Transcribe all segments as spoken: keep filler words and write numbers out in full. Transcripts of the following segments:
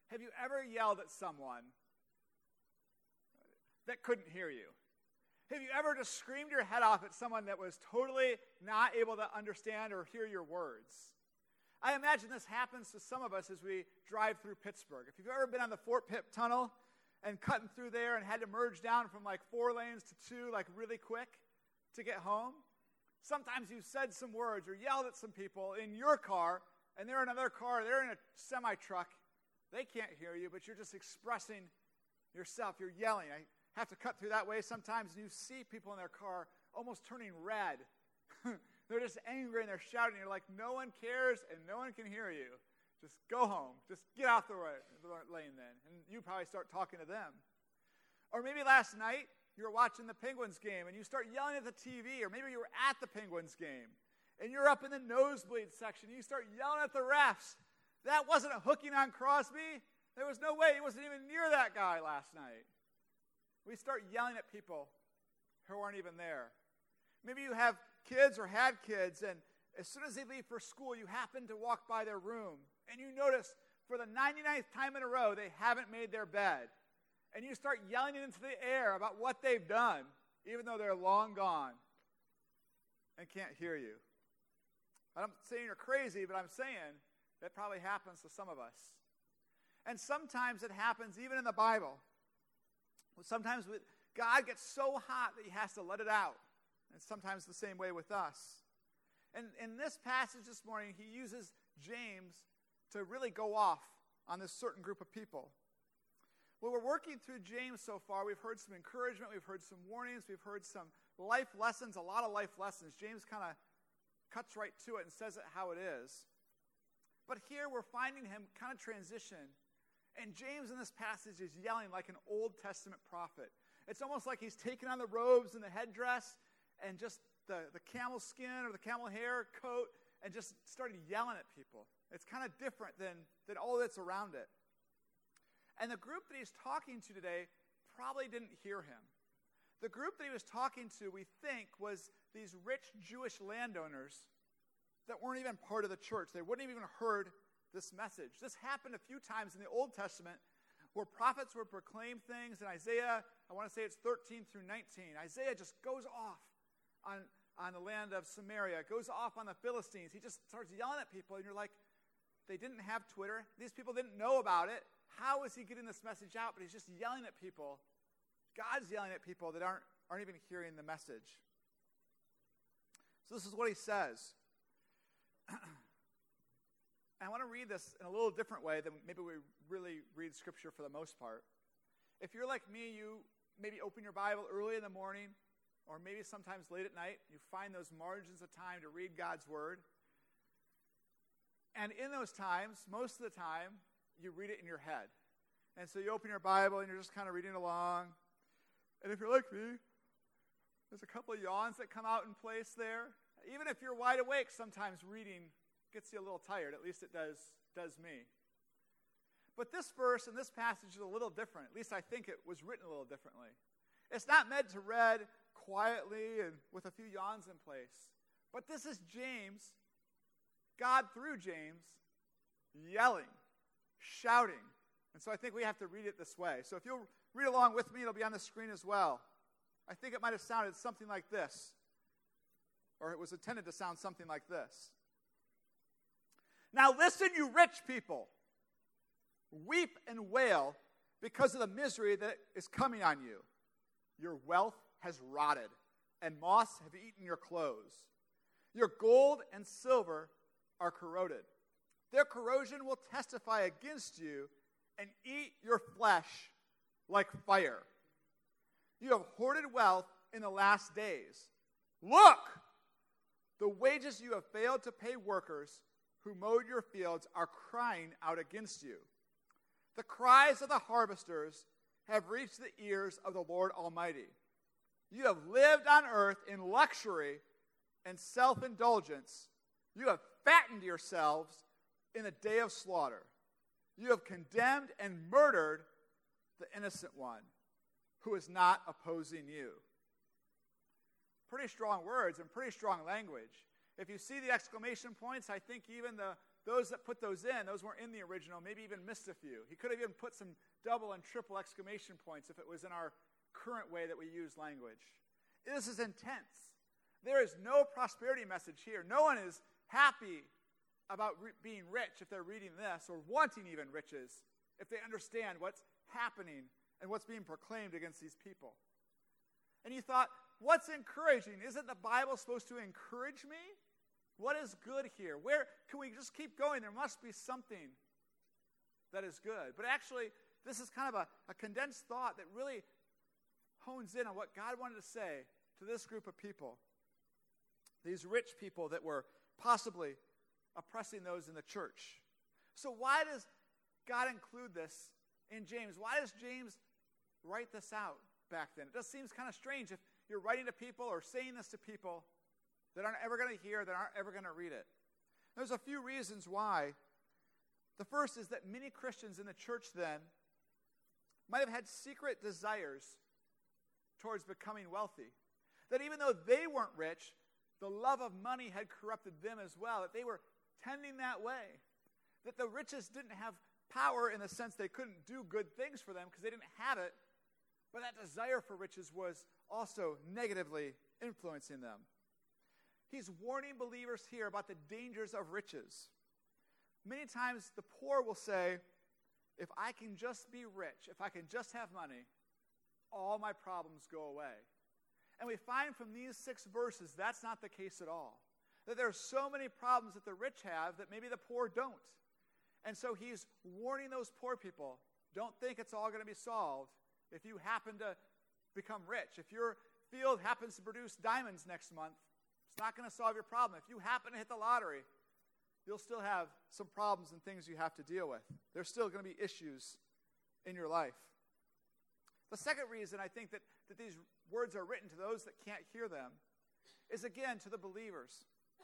Have you ever yelled at someone that couldn't hear you? Have you ever just screamed your head off at someone that was totally not able to understand or hear your words? I imagine this happens to some of us as we drive through Pittsburgh. If you've ever been on the Fort Pitt Tunnel and cutting through there and had to merge down from like four lanes to two like really quick to get home, sometimes you've said some words or yelled at some people in your car, and they're in another car, they're in a semi-truck. They can't hear you, but you're just expressing yourself. You're yelling. I have to cut through that way sometimes, and you see people in their car almost turning red. They're just angry, and they're shouting. You're like, no one cares, and no one can hear you. Just go home. Just get off the, way, the lane then. And you probably start talking to them. Or maybe last night, you were watching the Penguins game, and you start yelling at the T V, or maybe you were at the Penguins game, and you're up in the nosebleed section, and you start yelling at the refs. That wasn't a hooking on Crosby. There was no way. He wasn't even near that guy last night. We start yelling at people who aren't even there. Maybe you have kids or had kids, and as soon as they leave for school, you happen to walk by their room, and you notice for the ninety-ninth time in a row, they haven't made their bed. And you start yelling it into the air about what they've done, even though they're long gone and can't hear you. I'm saying you're crazy, but I'm saying that probably happens to some of us. And sometimes it happens even in the Bible. Sometimes God gets so hot that he has to let it out. And sometimes the same way with us. And in this passage this morning, he uses James to really go off on this certain group of people. Well, we're working through James so far. We've heard some encouragement. We've heard some warnings. We've heard some life lessons, a lot of life lessons. James kind of cuts right to it and says it how it is. But here we're finding him kind of transition. And James in this passage is yelling like an Old Testament prophet. It's almost like he's taken on the robes and the headdress and just the, the camel skin or the camel hair coat and just started yelling at people. It's kind of different than, than all that's around it. And the group that he's talking to today probably didn't hear him. The group that he was talking to, we think, was these rich Jewish landowners that weren't even part of the church. They wouldn't have even heard this message. This happened a few times in the Old Testament where prophets would proclaim things. In Isaiah, I want to say it's thirteen through nineteen, Isaiah just goes off on, on the land of Samaria, goes off on the Philistines. He just starts yelling at people, and you're like, they didn't have Twitter. These people didn't know about it. How is he getting this message out? But he's just yelling at people. God's yelling at people that aren't, aren't even hearing the message. So this is what he says. I want to read this in a little different way than maybe we really read Scripture for the most part. If you're like me, you maybe open your Bible early in the morning, or maybe sometimes late at night. You find those margins of time to read God's Word. And in those times, most of the time, you read it in your head. And so you open your Bible, and you're just kind of reading along. And if you're like me, there's a couple of yawns that come out in place there. Even if you're wide awake, sometimes reading gets you a little tired. At least it does, does me. But this verse and this passage is a little different. At least I think it was written a little differently. It's not meant to read quietly and with a few yawns in place. But this is James, God through James, yelling, shouting. And so I think we have to read it this way. So if you'll read along with me, it'll be on the screen as well. I think it might have sounded something like this. Or it was intended to sound something like this. Now listen, you rich people. Weep and wail because of the misery that is coming on you. Your wealth has rotted, and moths have eaten your clothes. Your gold and silver are corroded. Their corrosion will testify against you and eat your flesh like fire. You have hoarded wealth in the last days. Look! The wages you have failed to pay workers who mowed your fields are crying out against you. The cries of the harvesters have reached the ears of the Lord Almighty. You have lived on earth in luxury and self-indulgence. You have fattened yourselves in the day of slaughter. You have condemned and murdered the innocent one who is not opposing you. Pretty strong words and pretty strong language. If you see the exclamation points, I think even the, those that put those in, those weren't in the original, maybe even missed a few. He could have even put some double and triple exclamation points if it was in our current way that we use language. This is intense. There is no prosperity message here. No one is happy about re- being rich if they're reading this, or wanting even riches if they understand what's happening and what's being proclaimed against these people. And you thought, what's encouraging? Isn't the Bible supposed to encourage me? What is good here? Where can we just keep going? There must be something that is good. But actually, this is kind of a, a condensed thought that really hones in on what God wanted to say to this group of people. These rich people that were possibly oppressing those in the church. So why does God include this in James? Why does James write this out back then? It just seems kind of strange if you're writing to people or saying this to people that aren't ever going to hear, that aren't ever going to read it. There's a few reasons why. The first is that many Christians in the church then might have had secret desires towards becoming wealthy. That even though they weren't rich, the love of money had corrupted them as well. That they were tending that way. That the riches didn't have power in the sense they couldn't do good things for them because they didn't have it. But that desire for riches was also negatively influencing them. He's warning believers here about the dangers of riches. Many times the poor will say, if I can just be rich, if I can just have money, all my problems go away. And we find from these six verses that's not the case at all. That there are so many problems that the rich have that maybe the poor don't. And so he's warning those poor people, don't think it's all going to be solved if you happen to become rich. If your field happens to produce diamonds next month, it's not going to solve your problem. If you happen to hit the lottery, you'll still have some problems and things you have to deal with. There's still going to be issues in your life. The second reason I think that, that these words are written to those that can't hear them is, again, to the believers.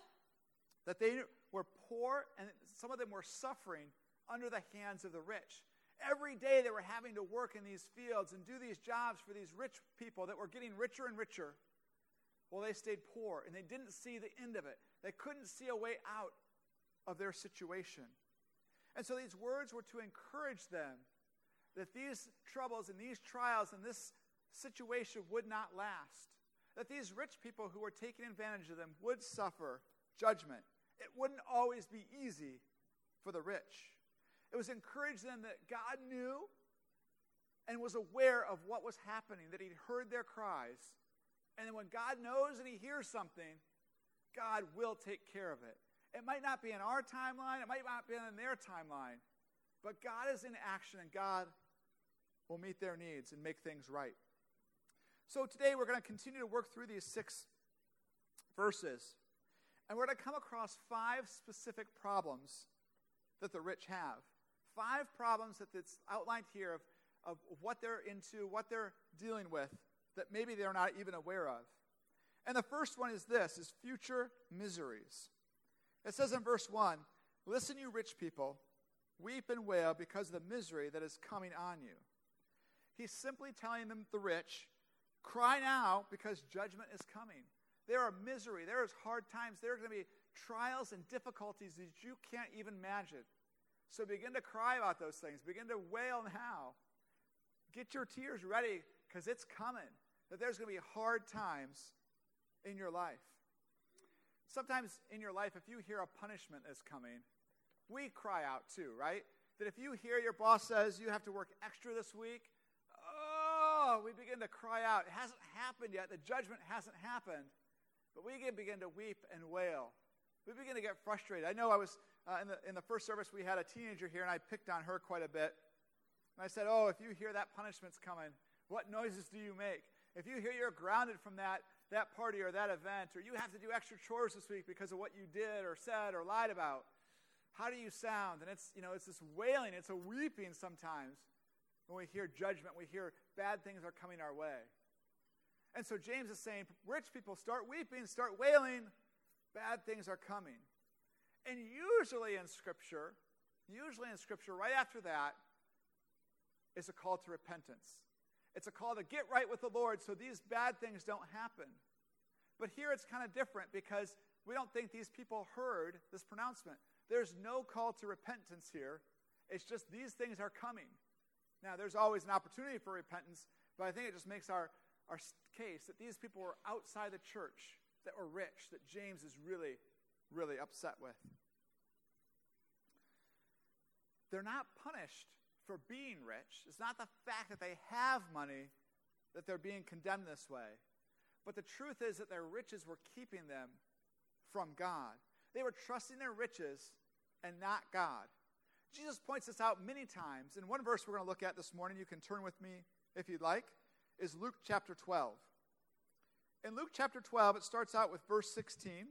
That they were poor and some of them were suffering under the hands of the rich. Every day they were having to work in these fields and do these jobs for these rich people that were getting richer and richer. Well, they stayed poor, and they didn't see the end of it. They couldn't see a way out of their situation. And so these words were to encourage them that these troubles and these trials and this situation would not last. That these rich people who were taking advantage of them would suffer judgment. It wouldn't always be easy for the rich. It was encouraging them that God knew and was aware of what was happening, that he'd heard their cries. And then when God knows and he hears something, God will take care of it. It might not be in our timeline, it might not be in their timeline, but God is in action and God will meet their needs and make things right. So today we're going to continue to work through these six verses, and we're going to come across five specific problems that the rich have. Five problems that it's outlined here of, of what they're into, what they're dealing with, that maybe they're not even aware of. And the first one is this, is future miseries. It says in verse one, listen, you rich people, weep and wail because of the misery that is coming on you. He's simply telling them, the rich, cry now because judgment is coming. There are misery, there is hard times, there are going to be trials and difficulties that you can't even imagine. So begin to cry about those things. Begin to wail now. Get your tears ready because it's coming. That there's going to be hard times in your life. Sometimes in your life, if you hear a punishment is coming, we cry out too, right? That if you hear your boss says you have to work extra this week, oh, we begin to cry out. It hasn't happened yet. The judgment hasn't happened. But we can begin to weep and wail. We begin to get frustrated. I know I was, uh, in the in the first service, we had a teenager here, and I picked on her quite a bit. And I said, oh, if you hear that punishment's coming, what noises do you make? If you hear you're grounded from that, that party or that event, or you have to do extra chores this week because of what you did or said or lied about, how do you sound? And it's, you know, it's this wailing, it's a weeping sometimes. When we hear judgment, we hear bad things are coming our way. And so James is saying, rich people, start weeping, start wailing, bad things are coming. And usually in Scripture, usually in Scripture, right after that, is a call to repentance. It's a call to get right with the Lord so these bad things don't happen. But here it's kind of different because we don't think these people heard this pronouncement. There's no call to repentance here. It's just these things are coming. Now, there's always an opportunity for repentance, but I think it just makes our, our case that these people were outside the church, that were rich, that James is really, really upset with. They're not punished for being rich. It's not the fact that they have money that they're being condemned this way. But the truth is that their riches were keeping them from God. They were trusting their riches and not God. Jesus points this out many times. And one verse we're going to look at this morning, you can turn with me if you'd like, is Luke chapter twelve. In Luke chapter twelve, it starts out with verse sixteen.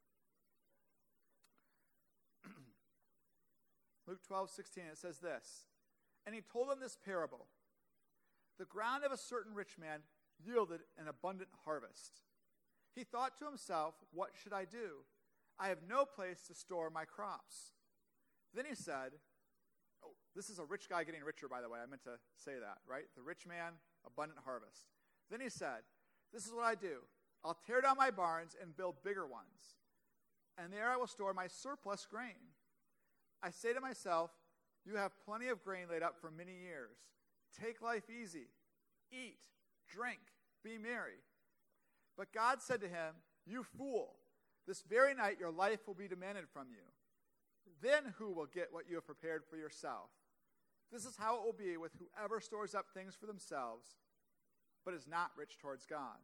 Luke twelve, sixteen, it says this, "And he told them this parable. The ground of a certain rich man yielded an abundant harvest. He thought to himself, 'What should I do? I have no place to store my crops.' Then he said," oh, this is a rich guy getting richer, by the way. I meant to say that, right? The rich man, abundant harvest. "Then he said, 'This is what I do. I'll tear down my barns and build bigger ones, and there I will store my surplus grain. I say to myself, you have plenty of grain laid up for many years. Take life easy. Eat, drink, be merry.' But God said to him, 'You fool, this very night your life will be demanded from you. Then who will get what you have prepared for yourself? This is how it will be with whoever stores up things for themselves, but is not rich towards God.'"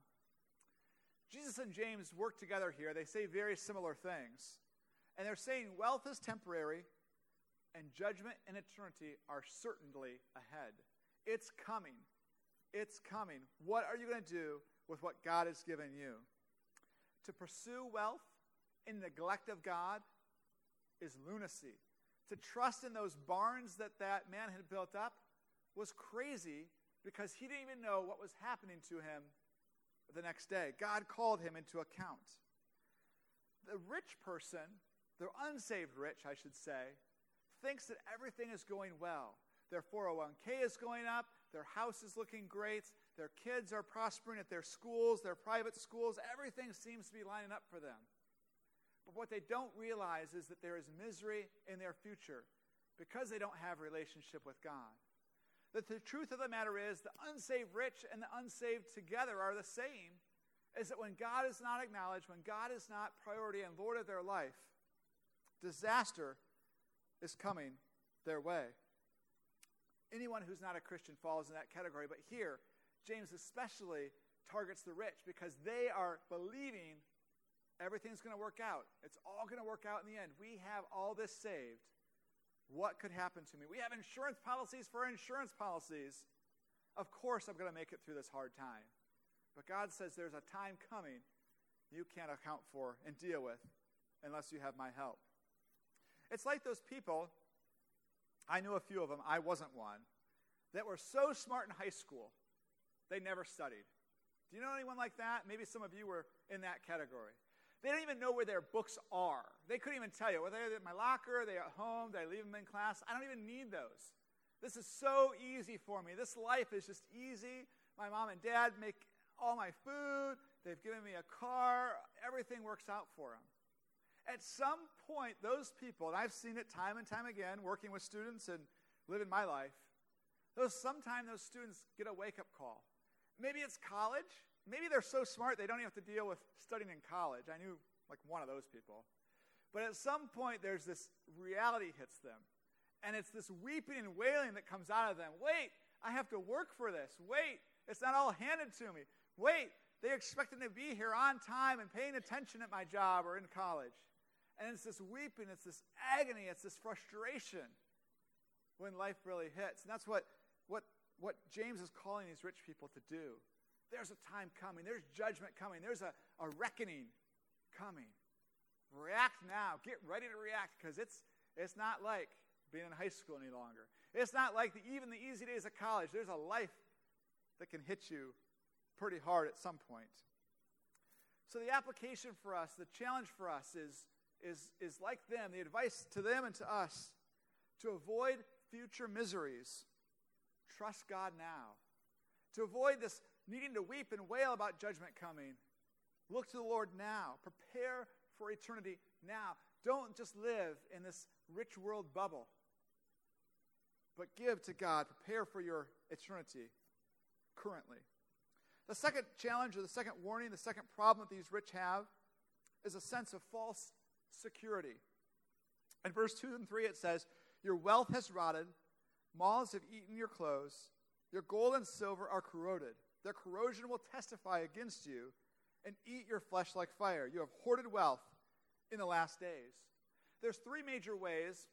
Jesus and James work together here. They say very similar things. And they're saying wealth is temporary, and judgment and eternity are certainly ahead. It's coming. It's coming. What are you going to do with what God has given you? To pursue wealth in neglect of God is lunacy. To trust in those barns that that man had built up was crazy, because he didn't even know what was happening to him the next day. God called him into account. The rich person, the unsaved rich, I should say, thinks that everything is going well. Their four oh one k is going up. Their house is looking great. Their kids are prospering at their schools, their private schools. Everything seems to be lining up for them. But what they don't realize is that there is misery in their future because they don't have a relationship with God. That the truth of the matter is the unsaved rich and the unsaved together are the same, is that when God is not acknowledged, when God is not priority and Lord of their life, disaster is coming their way. Anyone who's not a Christian falls in that category, but here, James especially targets the rich because they are believing everything's going to work out. It's all going to work out in the end. We have all this saved. What could happen to me? We have insurance policies for insurance policies. Of course I'm going to make it through this hard time. But God says there's a time coming you can't account for and deal with unless you have my help. It's like those people, I knew a few of them, I wasn't one, that were so smart in high school, they never studied. Do you know anyone like that? Maybe some of you were in that category. They don't even know where their books are. They couldn't even tell you. Whether they're in my locker, they're at home, did I leave them in class? I don't even need those. This is so easy for me. This life is just easy. My mom and dad make all my food. They've given me a car. Everything works out for them. At some point, those people, and I've seen it time and time again, working with students and living my life, those sometimes those students get a wake-up call. Maybe it's college. Maybe they're so smart they don't even have to deal with studying in college. I knew like one of those people. But at some point, there's this reality hits them. And it's this weeping and wailing that comes out of them. Wait, I have to work for this. Wait, it's not all handed to me. Wait, they expected to be here on time and paying attention at my job or in college. And it's this weeping, it's this agony, it's this frustration when life really hits. And that's what, what, what James is calling these rich people to do. There's a time coming. There's judgment coming. There's a, a reckoning coming. React now. Get ready to react, because it's it's not like being in high school any longer. It's not like the, even the easy days of college. There's a life that can hit you pretty hard at some point. So the application for us, the challenge for us is, is, is like them, the advice to them and to us, to avoid future miseries. Trust God now. To avoid this needing to weep and wail about judgment coming, look to the Lord now. Prepare for eternity now. Don't just live in this rich world bubble, but give to God. Prepare for your eternity currently. The second challenge, or the second warning, the second problem that these rich have is a sense of false security. In verse two and three it says, your wealth has rotted, moths have eaten your clothes, your gold and silver are corroded. Their corrosion will testify against you and eat your flesh like fire. You have hoarded wealth in the last days. There's three major ways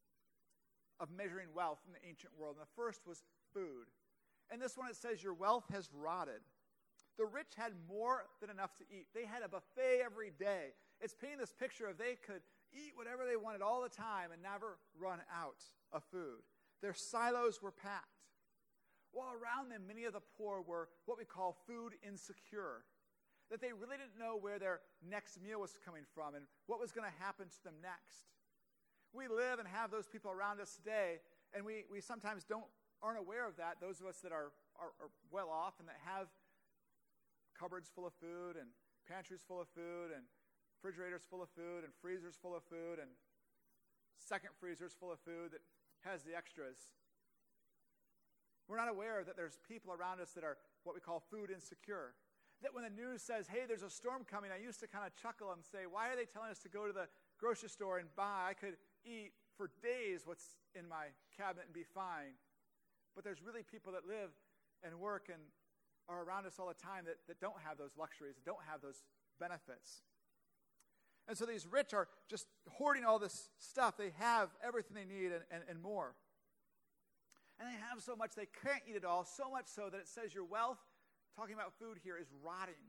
of measuring wealth in the ancient world. And the first was food. And this one it says your wealth has rotted. The rich had more than enough to eat. They had a buffet every day. It's painting this picture of they could eat whatever they wanted all the time and never run out of food. Their silos were packed. While around them, many of the poor were what we call food insecure, that they really didn't know where their next meal was coming from and what was going to happen to them next. We live and have those people around us today, and we, we sometimes don't aren't aware of that, those of us that are, are, are well off and that have cupboards full of food and pantries full of food and refrigerators full of food and freezers full of food and second freezers full of food that has the extras. We're not aware that there's people around us that are what we call food insecure. That when the news says, hey, there's a storm coming, I used to kind of chuckle and say, why are they telling us to go to the grocery store and buy? I could eat for days what's in my cabinet and be fine. But there's really people that live and work and are around us all the time that, that don't have those luxuries, that don't have those benefits. And so these rich are just hoarding all this stuff. They have everything they need and, and, and more. And they have so much they can't eat it all, so much so that it says your wealth, talking about food here, is rotting.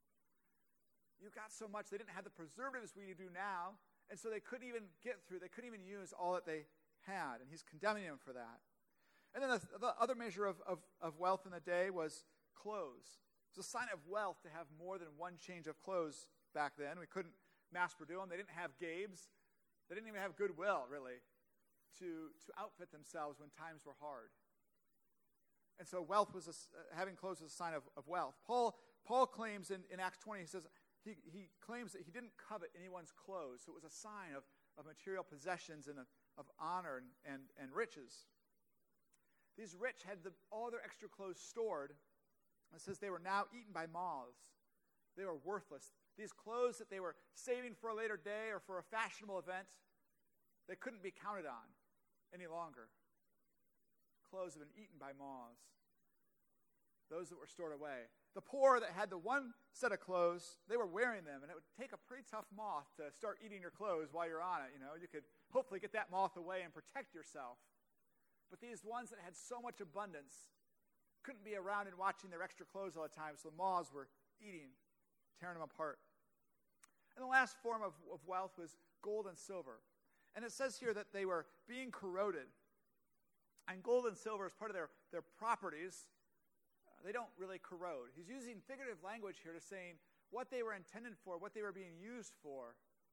You got so much, they didn't have the preservatives we do now, and so they couldn't even get through, they couldn't even use all that they had, and he's condemning them for that. And then the, the other measure of, of, of wealth in the day was clothes. It's a sign of wealth to have more than one change of clothes back then. We couldn't mass produce them. They didn't have Gabe's. They didn't even have Goodwill, really, to, to outfit themselves when times were hard. And so wealth was a, uh, having clothes was a sign of, of wealth. Paul Paul claims in, in Acts twenty, he says, he, he claims that he didn't covet anyone's clothes. So it was a sign of, of material possessions and of, of honor and, and, and riches. These rich had the, all their extra clothes stored. It says they were now eaten by moths. They were worthless. These clothes that they were saving for a later day or for a fashionable event, they couldn't be counted on any longer. Clothes have been eaten by moths. Those that were stored away. The poor that had the one set of clothes, they were wearing them, and it would take a pretty tough moth to start eating your clothes while you're on it. You know, you could hopefully get that moth away and protect yourself. But these ones that had so much abundance couldn't be around and watching their extra clothes all the time, so the moths were eating, tearing them apart. And the last form of, of wealth was gold and silver. And it says here that they were being corroded. And gold and silver is part of their, their properties. Uh, they don't really corrode. He's using figurative language here to saying what they were intended for, what they were being used for,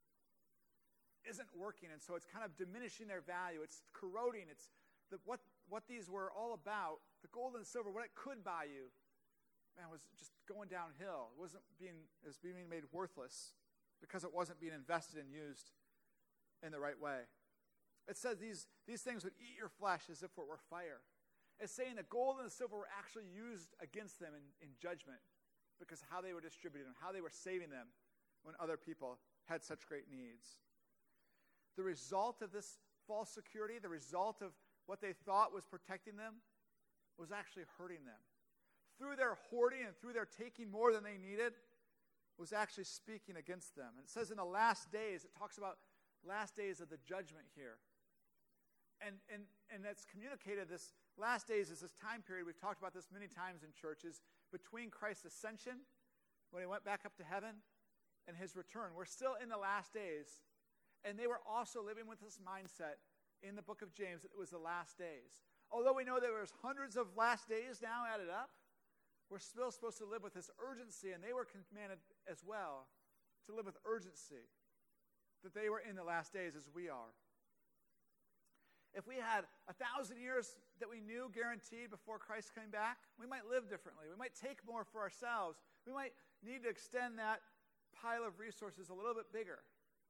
isn't working. And so it's kind of diminishing their value. It's corroding. It's the, what, what these were all about. The gold and silver, what it could buy you, man, was just going downhill. It wasn't being, it was being made worthless because it wasn't being invested and used in the right way. It says these, these things would eat your flesh as if it were fire. It's saying that gold and the silver were actually used against them in, in judgment because of how they were distributing them, how they were saving them when other people had such great needs. The result of this false security, the result of what they thought was protecting them, was actually hurting them. Through their hoarding and through their taking more than they needed, was actually speaking against them. And it says in the last days, it talks about last days of the judgment here. And, and, and that's communicated, this last days is this time period, we've talked about this many times in churches, between Christ's ascension, when he went back up to heaven, and his return. We're still in the last days. And they were also living with this mindset in the book of James that it was the last days. Although we know there was hundreds of last days now added up, we're still supposed to live with this urgency, and they were commanded as well to live with urgency, that they were in the last days as we are. If we had a thousand years that we knew guaranteed before Christ came back, we might live differently. We might take more for ourselves. We might need to extend that pile of resources a little bit bigger.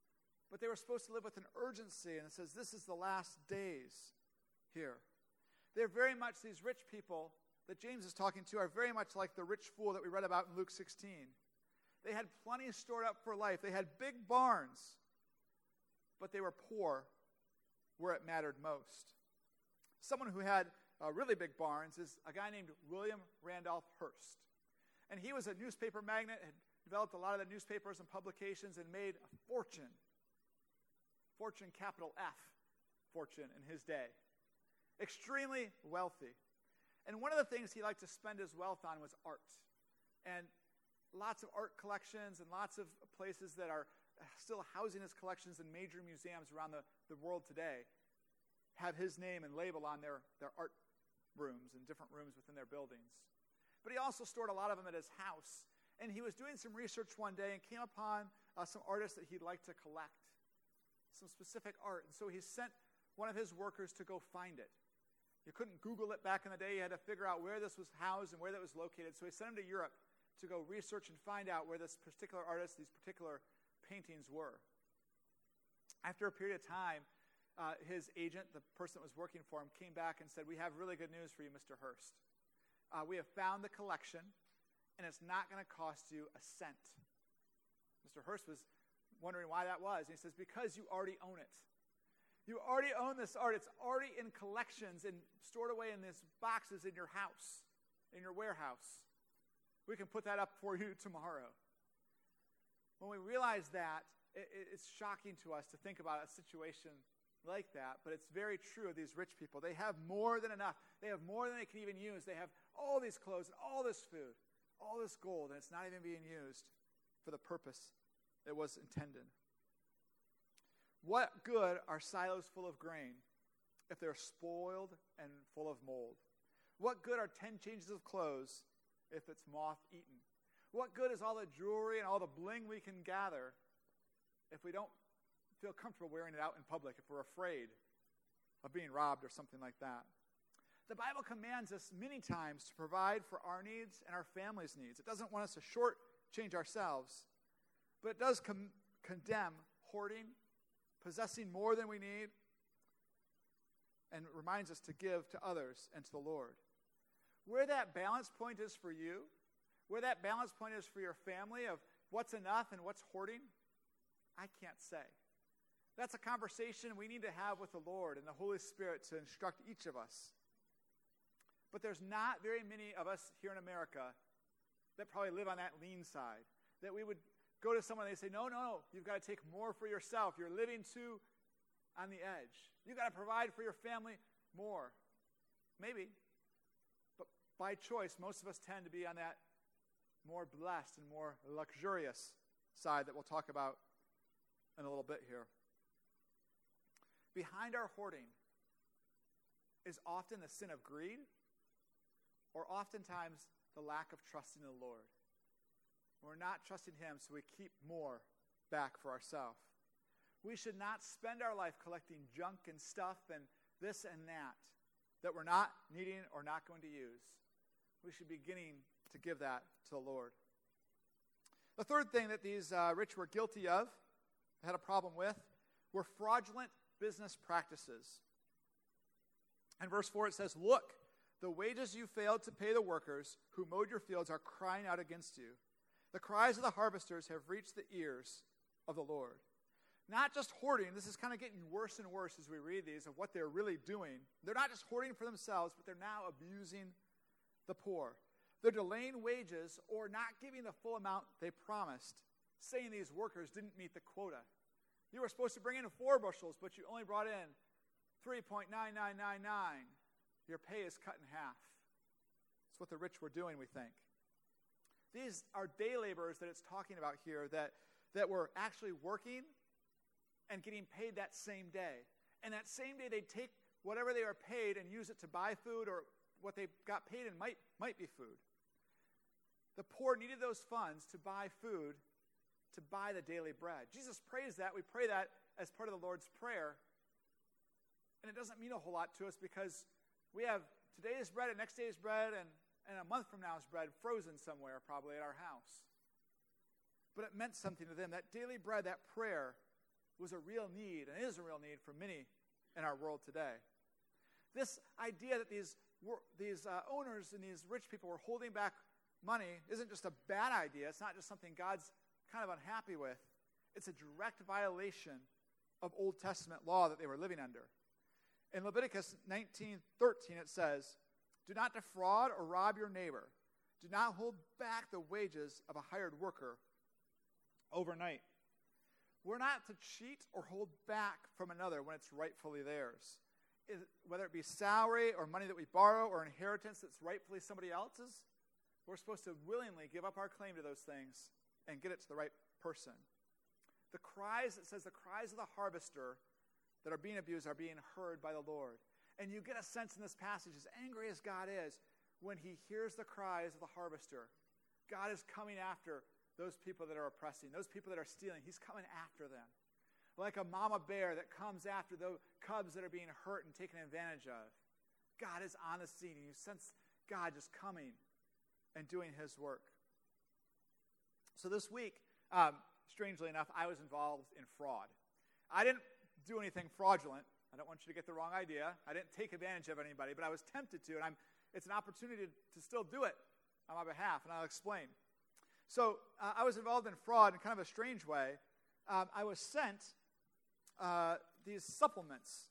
but they were supposed to live with an urgency, and it says this is the last days here. They're very much, these rich people that James is talking to are very much like the rich fool that we read about in Luke sixteen. They had plenty stored up for life. They had big barns, but they were poor where it mattered most. Someone who had uh, really big barns is a guy named William Randolph Hearst. And he was a newspaper magnate, had developed a lot of the newspapers and publications and made a fortune. Fortune, capital F, fortune in his day. Extremely wealthy. And one of the things he liked to spend his wealth on was art. And lots of art collections and lots of places that are still housing his collections in major museums around the, the world today have his name and label on their, their art rooms and different rooms within their buildings. But he also stored a lot of them at his house. And he was doing some research one day and came upon uh, some artists that he'd like to collect, some specific art. And so he sent one of his workers to go find it. You couldn't Google it back in the day. You had to figure out where this was housed and where that was located. So he sent him to Europe to go research and find out where this particular artist, these particular paintings were. After a period of time, uh, his agent, the person that was working for him, came back and said, "We have really good news for you, Mister Hearst. Uh, we have found the collection, and it's not going to cost you a cent." Mister Hearst was wondering why that was. And he says, "Because you already own it. You already own this art. It's already in collections and stored away in these boxes in your house, in your warehouse. We can put that up for you tomorrow." When we realize that, it, it's shocking to us to think about a situation like that, but it's very true of these rich people. They have more than enough. They have more than they can even use. They have all these clothes and all this food, all this gold, and it's not even being used for the purpose it was intended. What good are silos full of grain if they're spoiled and full of mold? What good are ten changes of clothes if it's moth-eaten? What good is all the jewelry and all the bling we can gather if we don't feel comfortable wearing it out in public, if we're afraid of being robbed or something like that? The Bible commands us many times to provide for our needs and our family's needs. It doesn't want us to shortchange ourselves, but it does com- condemn hoarding, possessing more than we need, and it reminds us to give to others and to the Lord. Where that balance point is for you, where that balance point is for your family of what's enough and what's hoarding, I can't say. That's a conversation we need to have with the Lord and the Holy Spirit to instruct each of us. But there's not very many of us here in America that probably live on that lean side, that we would go to someone and they say, no, no, you've got to take more for yourself. You're living too on the edge. You've got to provide for your family more. Maybe. But by choice, most of us tend to be on that more blessed and more luxurious side that we'll talk about in a little bit here. Behind our hoarding is often the sin of greed, or oftentimes the lack of trusting the Lord. We're not trusting Him, so we keep more back for ourselves. We should not spend our life collecting junk and stuff and this and that that we're not needing or not going to use. We should be beginning to give that to the Lord. The third thing that these uh, rich were guilty of, had a problem with, were fraudulent business practices. In verse four it says, "Look, the wages you failed to pay the workers who mowed your fields are crying out against you. The cries of the harvesters have reached the ears of the Lord." Not just hoarding, this is kind of getting worse and worse as we read these of what they're really doing. They're not just hoarding for themselves, but they're now abusing the poor. They're delaying wages or not giving the full amount they promised, saying these workers didn't meet the quota. You were supposed to bring in four bushels, but you only brought in three point nine nine nine nine. Your pay is cut in half. That's what the rich were doing, we think. These are day laborers that it's talking about here that, that were actually working and getting paid that same day. And that same day they'd take whatever they were paid and use it to buy food, or what they got paid in might, might be food. The poor needed those funds to buy food, to buy the daily bread. Jesus prays that. We pray that as part of the Lord's Prayer. And it doesn't mean a whole lot to us because we have today's bread and next day's bread and, and a month from now's bread frozen somewhere probably at our house. But it meant something to them. That daily bread, that prayer, was a real need, and is a real need for many in our world today. This idea that these, these uh, owners and these rich people were holding back money isn't just a bad idea. It's not just something God's kind of unhappy with. It's a direct violation of Old Testament law that they were living under. In Leviticus nineteen thirteen, it says, "Do not defraud or rob your neighbor. Do not hold back the wages of a hired worker overnight." We're not to cheat or hold back from another when it's rightfully theirs. It, whether it be salary or money that we borrow or inheritance that's rightfully somebody else's, we're supposed to willingly give up our claim to those things and get it to the right person. The cries, it says, the cries of the harvester that are being abused are being heard by the Lord. And you get a sense in this passage, as angry as God is, when he hears the cries of the harvester, God is coming after those people that are oppressing, those people that are stealing. He's coming after them. Like a mama bear that comes after the cubs that are being hurt and taken advantage of. God is on the scene, and you sense God just coming and doing his work. So this week, um, strangely enough, I was involved in fraud. I didn't do anything fraudulent. I don't want you to get the wrong idea. I didn't take advantage of anybody, but I was tempted to, and I'm, it's an opportunity to, to still do it on my behalf, and I'll explain. So uh, I was involved in fraud in kind of a strange way. Um, I was sent uh, these supplements.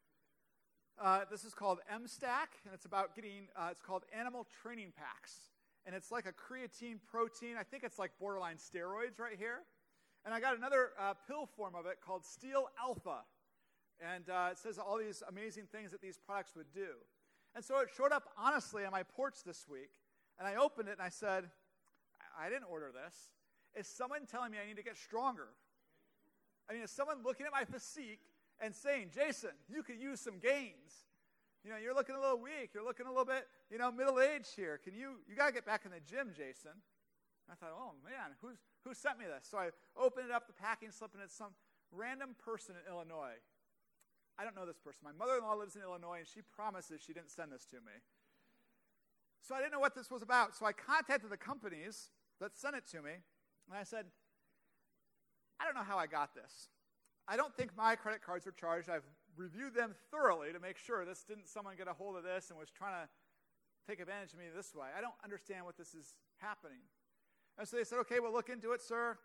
Uh, this is called M-Stack, and it's about getting, uh, it's called Animal Training Packs. And it's like a creatine protein. I think it's like borderline steroids right here. And I got another uh, pill form of it called Steel Alpha. And uh, it says all these amazing things that these products would do. And so it showed up honestly on my porch this week. And I opened it and I said, I didn't order this. Is someone telling me I need to get stronger? I mean, is someone looking at my physique and saying, Jason, you could use some gains? You know, you're looking a little weak. You're looking a little bit, you know, middle-aged here. Can you, you got to get back in the gym, Jason. And I thought, oh, man, who's, who sent me this? So I opened it up, the packing slip, and it's some random person in Illinois. I don't know this person. My mother-in-law lives in Illinois, and she promises she didn't send this to me. So I didn't know what this was about. So I contacted the companies that sent it to me, and I said, I don't know how I got this. I don't think my credit cards were charged. I've reviewed them thoroughly to make sure this didn't someone get a hold of this and was trying to take advantage of me this way. I don't understand what this is happening. And so they said, okay, we'll look into it, sir.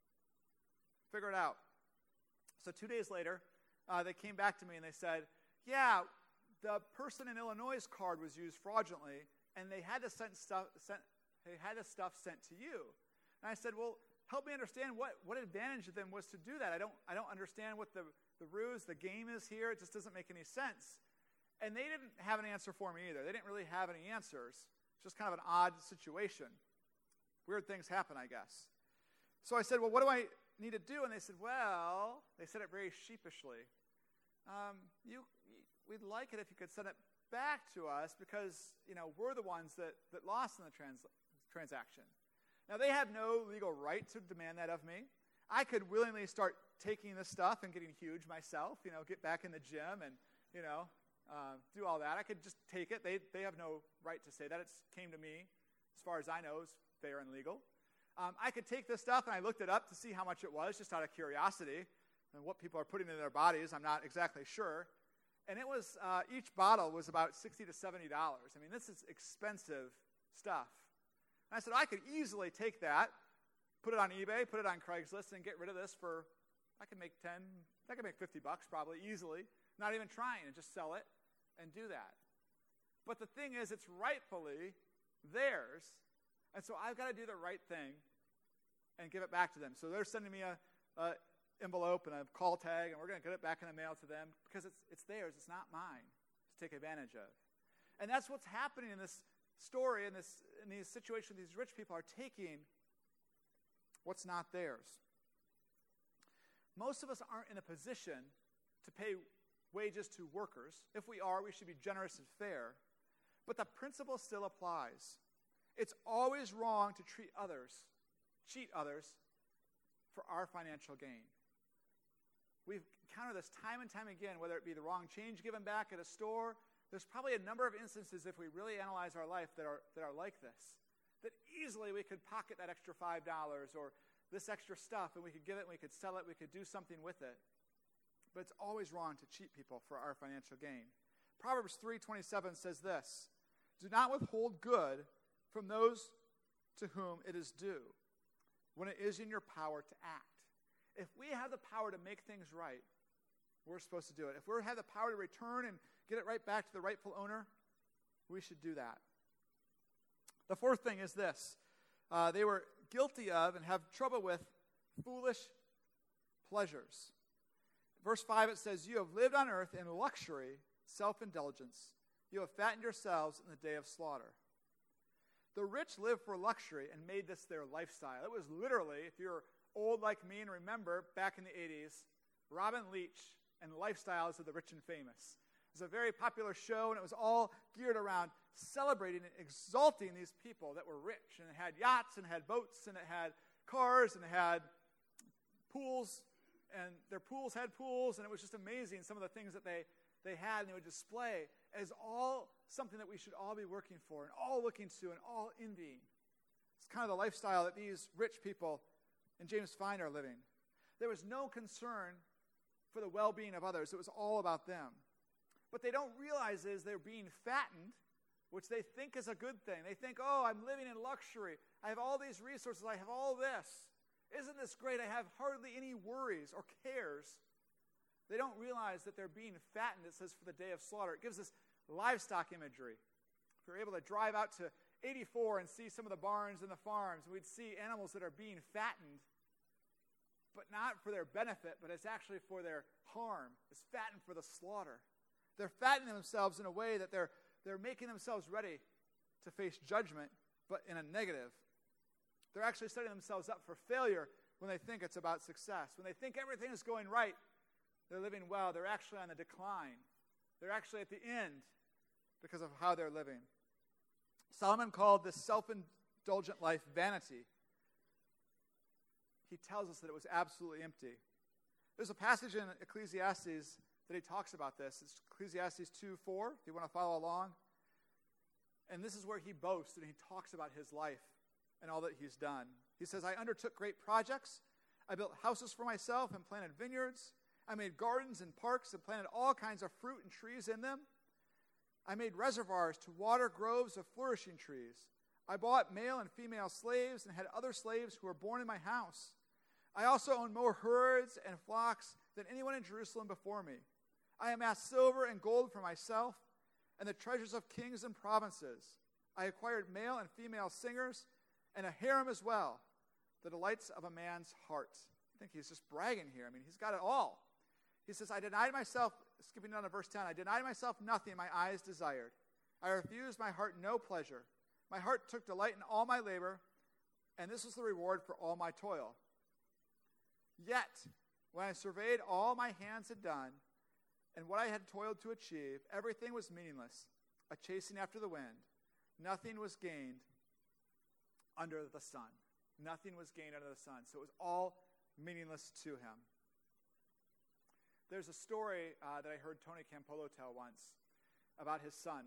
Figure it out. So two days later, uh, they came back to me and they said, yeah, the person in Illinois' card was used fraudulently, and they had to send stuff, sent, they had the stuff sent to you. And I said, well, help me understand what, what advantage of them was to do that. I don't I don't understand what the, the ruse, the game is here. It just doesn't make any sense. And they didn't have an answer for me either. They didn't really have any answers. It's just kind of an odd situation. Weird things happen, I guess. So I said, well, what do I need to do? And they said, well, they said it very sheepishly. Um, you, we'd like it if you could send it back to us because, you know, we're the ones that, that lost in the trans- transaction. Now, they have no legal right to demand that of me. I could willingly start taking this stuff and getting huge myself, you know, get back in the gym and, you know, uh, do all that. I could just take it. They they have no right to say that. It came to me, as far as I know, is fair and legal. Um, I could take this stuff, and I looked it up to see how much it was, just out of curiosity. And what people are putting in their bodies, I'm not exactly sure. And it was, uh, each bottle was about sixty to seventy dollars. I mean, this is expensive stuff. And I said, I could easily take that, put it on eBay, put it on Craigslist, and get rid of this for, I could make ten, I could make fifty bucks probably easily, not even trying, and just sell it and do that. But the thing is, it's rightfully theirs, and so I've got to do the right thing and give it back to them. So they're sending me a, a envelope and a call tag, and we're going to get it back in the mail to them because it's it's theirs, it's not mine to take advantage of. And that's what's happening in this story, in this in these situations. These rich people are taking what's not theirs. Most of us aren't in a position to pay wages to workers. If we are, we should be generous and fair. But the principle still applies. It's always wrong to treat others, cheat others, for our financial gain. We've encountered this time and time again, whether it be the wrong change given back at a store. There's probably a number of instances, if we really analyze our life, that are that are like this. That easily we could pocket that extra five dollars or this extra stuff, and we could give it, and we could sell it, we could do something with it. But it's always wrong to cheat people for our financial gain. Proverbs three twenty-seven says this, "Do not withhold good from those to whom it is due, when it is in your power to act." If we have the power to make things right, we're supposed to do it. If we have the power to return and get it right back to the rightful owner, we should do that. The fourth thing is this. Uh, they were guilty of and have trouble with foolish pleasures. Verse five, it says, "You have lived on earth in luxury, self-indulgence. You have fattened yourselves in the day of slaughter." The rich lived for luxury and made this their lifestyle. It was literally, if you're old like me and remember, back in the eighties, Robin Leach and Lifestyles of the Rich and Famous. It was a very popular show, and it was all geared around celebrating and exalting these people that were rich, and it had yachts, and it had boats, and it had cars, and it had pools, and their pools had pools, and it was just amazing, some of the things that they, they had, and they would display as all something that we should all be working for, and all looking to, and all envying. It's kind of the lifestyle that these rich people in James Fine are living. There was no concern for the well-being of others. It was all about them. What they don't realize is they're being fattened, which they think is a good thing. They think, oh, I'm living in luxury. I have all these resources. I have all this. Isn't this great? I have hardly any worries or cares. They don't realize that they're being fattened, it says, for the day of slaughter. It gives us livestock imagery. If we were able to drive out to eighty-four and see some of the barns and the farms, we'd see animals that are being fattened, but not for their benefit, but it's actually for their harm. It's fattened for the slaughter. They're fattening themselves in a way that they're, they're making themselves ready to face judgment, but in a negative. They're actually setting themselves up for failure when they think it's about success. When they think everything is going right, they're living well. They're actually on the decline. They're actually at the end because of how they're living. Solomon called this self-indulgent life vanity. He tells us that it was absolutely empty. There's a passage in Ecclesiastes that he talks about this. It's Ecclesiastes two four, if you want to follow along. And this is where he boasts and he talks about his life and all that he's done. He says, "I undertook great projects. I built houses for myself and planted vineyards. I made gardens and parks and planted all kinds of fruit and trees in them. I made reservoirs to water groves of flourishing trees. I bought male and female slaves and had other slaves who were born in my house. I also owned more herds and flocks than anyone in Jerusalem before me. I amassed silver and gold for myself and the treasures of kings and provinces. I acquired male and female singers and a harem as well, the delights of a man's heart." I think he's just bragging here. I mean, he's got it all. He says, "I denied myself," skipping down to verse ten, "I denied myself nothing my eyes desired. I refused my heart no pleasure. My heart took delight in all my labor, and this was the reward for all my toil. Yet, when I surveyed all my hands had done, and what I had toiled to achieve, everything was meaningless, a chasing after the wind. Nothing was gained under the sun." Nothing was gained under the sun. So it was all meaningless to him. There's a story uh, that I heard Tony Campolo tell once about his son.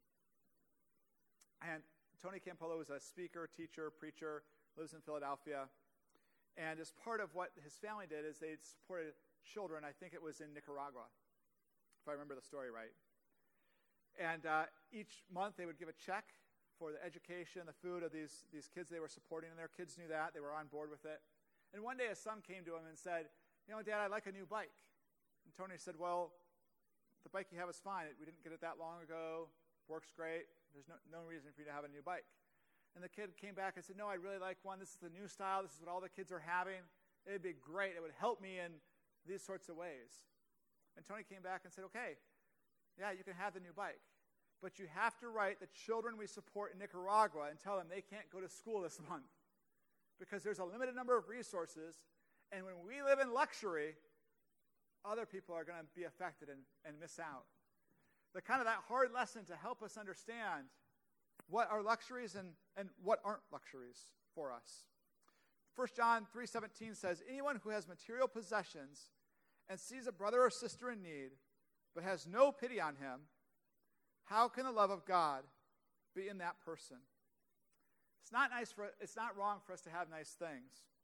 And Tony Campolo is a speaker, teacher, preacher, lives in Philadelphia. And as part of what his family did is they supported children, I think it was in Nicaragua, if I remember the story right. And uh, each month they would give a check for the education, the food of these, these kids they were supporting, and their kids knew that. They were on board with it. And one day his son came to him and said, "You know, Dad, I'd like a new bike." And Tony said, "Well, the bike you have is fine. We didn't get it that long ago. Works great. There's no, no reason for you to have a new bike." And the kid came back and said, "No, I'd really like one. This is the new style. This is what all the kids are having. It'd be great. It would help me in these sorts of ways." And Tony came back and said, "Okay, yeah, you can have the new bike. But you have to write the children we support in Nicaragua and tell them they can't go to school this month. Because there's a limited number of resources, and when we live in luxury, other people are going to be affected and, and miss out." The kind of that hard lesson to help us understand what are luxuries and, and what aren't luxuries for us. First John three seventeen says, "Anyone who has material possessions and sees a brother or sister in need, but has no pity on him, how can the love of God be in that person?" It's not nice for it's not wrong for us to have nice things,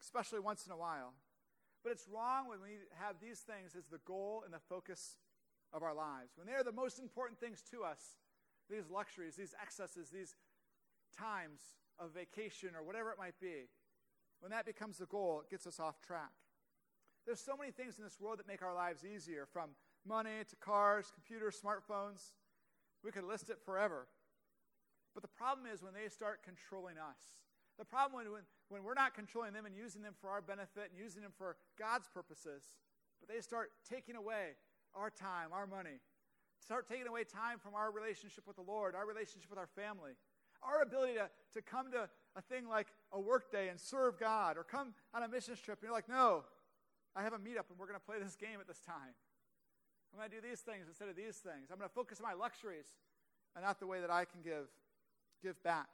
especially once in a while. But it's wrong when we have these things as the goal and the focus of our lives. When they are the most important things to us, these luxuries, these excesses, these times of vacation or whatever it might be, when that becomes the goal, it gets us off track. There's so many things in this world that make our lives easier, from money to cars, computers, smartphones. We could list it forever. But the problem is when they start controlling us. The problem when, when, when we're not controlling them and using them for our benefit and using them for God's purposes, but they start taking away our time, our money, start taking away time from our relationship with the Lord, our relationship with our family, our ability to, to come to a thing like a work day and serve God, or come on a missions trip and you're like, no, I have a meetup and we're going to play this game at this time. I'm going to do these things instead of these things. I'm going to focus on my luxuries and not the way that I can give, give back.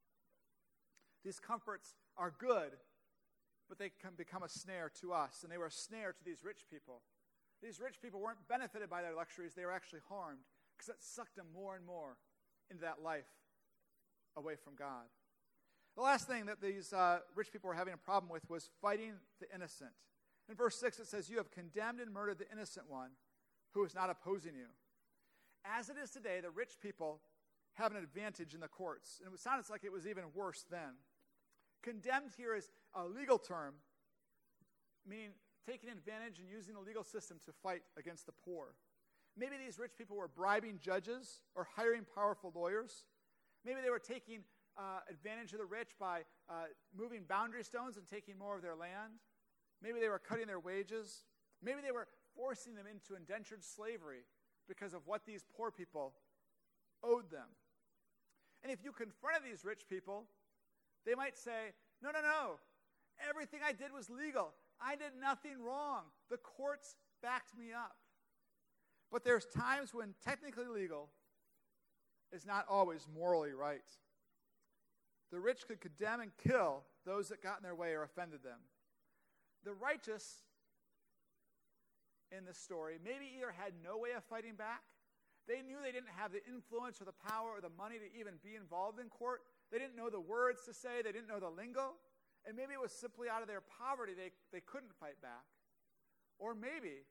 These comforts are good, but they can become a snare to us, and they were a snare to these rich people. These rich people weren't benefited by their luxuries. They were actually harmed because it sucked them more and more into that life away from God. The last thing that these uh, rich people were having a problem with was fighting the innocent. In verse six it says, "You have condemned and murdered the innocent one who is not opposing you." As it is today, the rich people have an advantage in the courts. And it sounds like it was even worse then. Condemned here is a legal term, meaning taking advantage and using the legal system to fight against the poor. Maybe these rich people were bribing judges or hiring powerful lawyers. Maybe they were taking uh, advantage of the rich by uh, moving boundary stones and taking more of their land. Maybe they were cutting their wages. Maybe they were forcing them into indentured slavery because of what these poor people owed them. And if you confronted these rich people, they might say, no, no, no, everything I did was legal. I did nothing wrong. The courts backed me up. But there's times when technically legal is not always morally right. The rich could condemn and kill those that got in their way or offended them. The righteous in this story maybe either had no way of fighting back. They knew they didn't have the influence or the power or the money to even be involved in court. They didn't know the words to say. They didn't know the lingo. And maybe it was simply out of their poverty they, they couldn't fight back. Or maybe,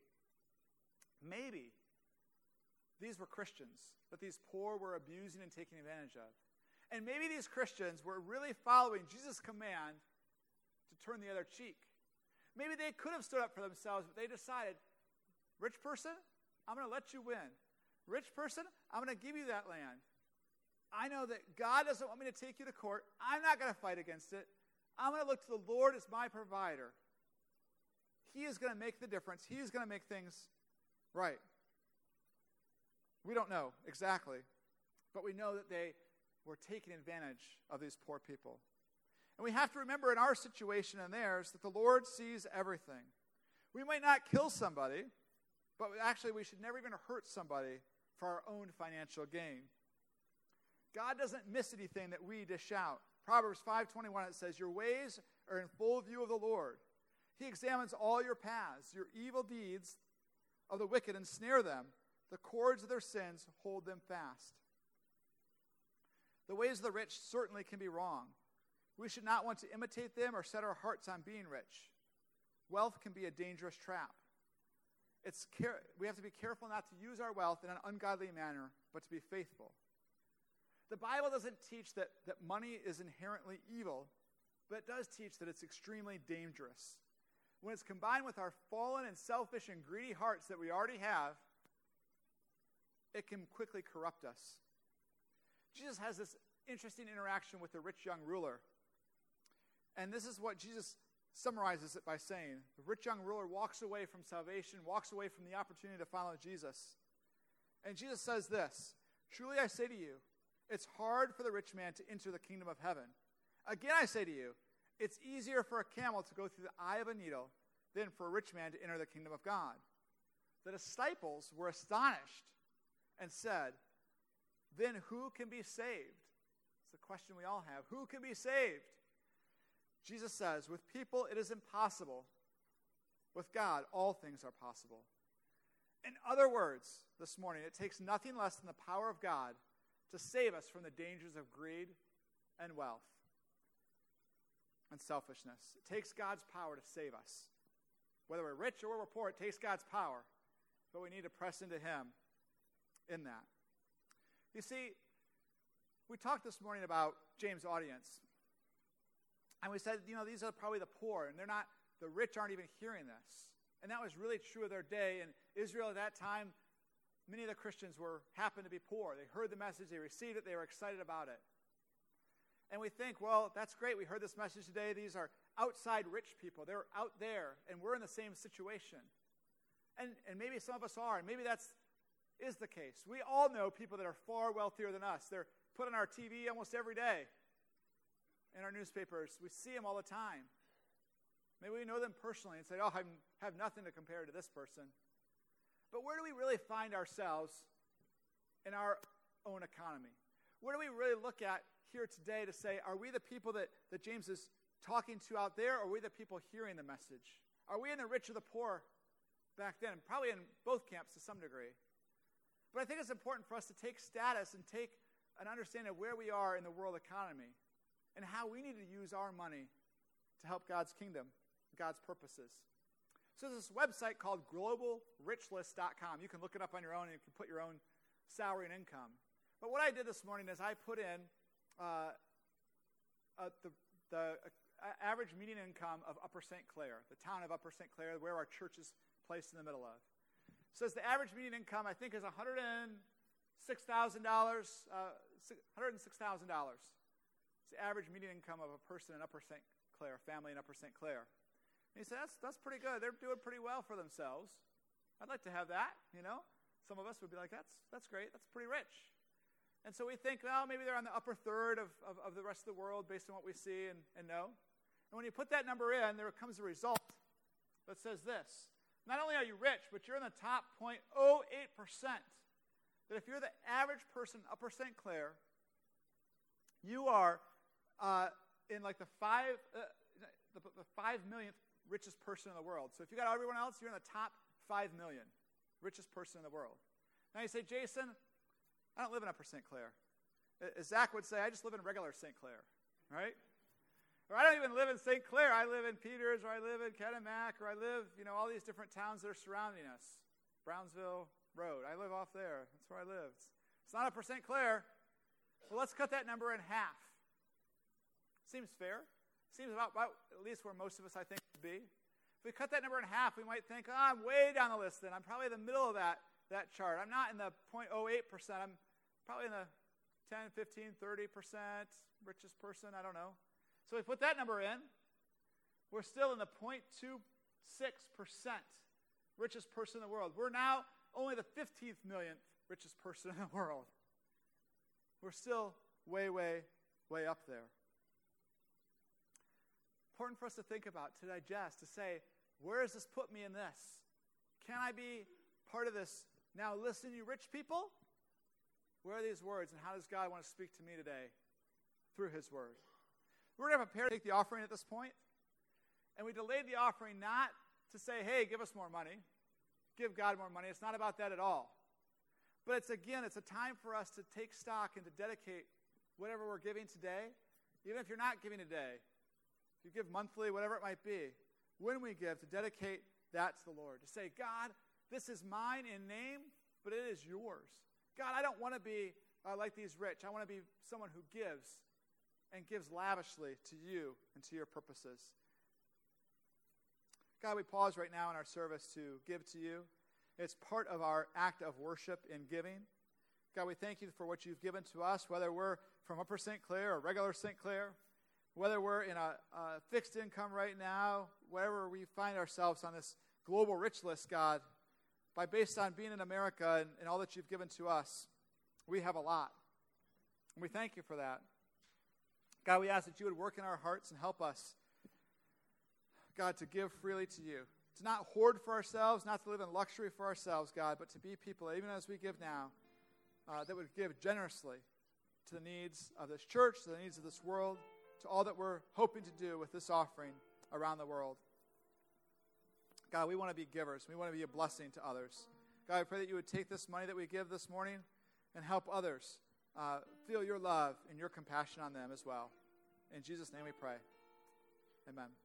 maybe, these were Christians that these poor were abusing and taking advantage of. And maybe these Christians were really following Jesus' command to turn the other cheek. Maybe they could have stood up for themselves, but they decided, rich person, I'm going to let you win. Rich person, I'm going to give you that land. I know that God doesn't want me to take you to court. I'm not going to fight against it. I'm going to look to the Lord as my provider. He is going to make the difference. He is going to make things right. We don't know exactly, but we know that they were taking advantage of these poor people. And we have to remember in our situation and theirs that the Lord sees everything. We might not kill somebody, but actually we should never even hurt somebody for our own financial gain. God doesn't miss anything that we dish out. Proverbs five twenty-one, it says, "Your ways are in full view of the Lord. He examines all your paths. Your evil deeds of the wicked ensnare them. The cords of their sins hold them fast." The ways of the rich certainly can be wrong. We should not want to imitate them or set our hearts on being rich. Wealth can be a dangerous trap. It's care- we have to be careful not to use our wealth in an ungodly manner, but to be faithful. The Bible doesn't teach that, that money is inherently evil, but it does teach that it's extremely dangerous. When it's combined with our fallen and selfish and greedy hearts that we already have, it can quickly corrupt us. Jesus has this interesting interaction with the rich young ruler. And this is what Jesus summarizes it by saying. The rich young ruler walks away from salvation, walks away from the opportunity to follow Jesus. And Jesus says this, "Truly I say to you, it's hard for the rich man to enter the kingdom of heaven. Again I say to you, it's easier for a camel to go through the eye of a needle than for a rich man to enter the kingdom of God." The disciples were astonished and said, "Then who can be saved?" It's the question we all have. Who can be saved? Jesus says, with people it is impossible. With God, all things are possible. In other words, this morning, it takes nothing less than the power of God to save us from the dangers of greed and wealth. and selfishness. It takes God's power to save us. Whether we're rich or we're poor, it takes God's power. But we need to press into him in that. You see, we talked this morning about James' audience. And we said, you know, these are probably the poor, and they're not, the rich aren't even hearing this. And that was really true of their day. In Israel at that time, many of the Christians were happened to be poor. They heard the message, they received it, they were excited about it. And we think, well, that's great. We heard this message today. These are outside rich people. They're out there, and we're in the same situation. And, and maybe some of us are, and maybe that's is the case. We all know people that are far wealthier than us. They're put on our T V almost every day. In our newspapers, we see them all the time. Maybe we know them personally and say, oh, I have nothing to compare to this person. But where do we really find ourselves in our own economy? Where do we really look at here today to say, are we the people that, that James is talking to out there, or are we the people hearing the message? Are we in the rich or the poor back then? Probably in both camps to some degree. But I think it's important for us to take status and take an understanding of where we are in the world economy and how we need to use our money to help God's kingdom, God's purposes. So there's this website called global rich list dot com. You can look it up on your own, and you can put your own salary and income. But what I did this morning is I put in uh, uh, the, the uh, average median income of Upper Saint Clair, the town of Upper Saint Clair, where our church is placed in the middle of. So the average median income, I think, is one hundred six thousand dollars. Uh, one hundred six thousand dollars. It's the average median income of a person in Upper Saint Clair, family in Upper Saint Clair. And he said, that's, that's pretty good. They're doing pretty well for themselves. I'd like to have that, you know. Some of us would be like, that's that's great. That's pretty rich. And so we think, well, maybe they're on the upper third of, of, of the rest of the world based on what we see and, and know. And when you put that number in, there comes a result that says this. Not only are you rich, but you're in the top zero point zero eight percent. That if you're the average person in Upper Saint Clair, you are uh, in like the five, uh, the, the five millionth richest person in the world. So if you got everyone else, you're in the top five million richest person in the world. Now you say, Jason, I don't live in Upper Saint Clair. As Zach would say, I just live in regular Saint Clair, right? Or I don't even live in Saint Clair. I live in Peters, or I live in Kennemac, or I live, you know, all these different towns that are surrounding us. Brownsville Road. I live off there. That's where I live. It's not Upper Saint Clair. Well, let's cut that number in half. Seems fair. Seems about, about at least where most of us, I think, would be. If we cut that number in half, we might think, oh, I'm way down the list then. I'm probably in the middle of that, that chart. I'm not in the zero point zero eight percent. I'm probably in the ten, fifteen, thirty percent richest person. I don't know. So we put that number in. We're still in the zero point two six percent richest person in the world. We're now only the fifteenth millionth richest person in the world. We're still way, way, way up there. Important for us to think about, to digest, to say, where does this put me in this? Can I be part of this? Now listen, you rich people. Where are these words, and how does God want to speak to me today through his word? We're going to prepare to take the offering at this point. And we delayed the offering not to say, hey, give us more money. Give God more money. It's not about that at all. But it's, again, it's a time for us to take stock and to dedicate whatever we're giving today. Even if you're not giving today, if you give monthly, whatever it might be, when we give, to dedicate that to the Lord. To say, God, this is mine in name, but it is yours. God, I don't want to be uh, like these rich. I want to be someone who gives and gives lavishly to you and to your purposes. God, we pause right now in our service to give to you. It's part of our act of worship in giving. God, we thank you for what you've given to us, whether we're from Upper Saint Clair or regular Saint Clair, whether we're in a, a fixed income right now, wherever we find ourselves on this global rich list, God, by based on being in America and, and all that you've given to us, we have a lot. And we thank you for that. God, we ask that you would work in our hearts and help us, God, to give freely to you. To not hoard for ourselves, not to live in luxury for ourselves, God, but to be people, even as we give now, uh, that would give generously to the needs of this church, to the needs of this world, to all that we're hoping to do with this offering around the world. God, we want to be givers. We want to be a blessing to others. God, I pray that you would take this money that we give this morning and help others uh, feel your love and your compassion on them as well. In Jesus' name we pray. Amen.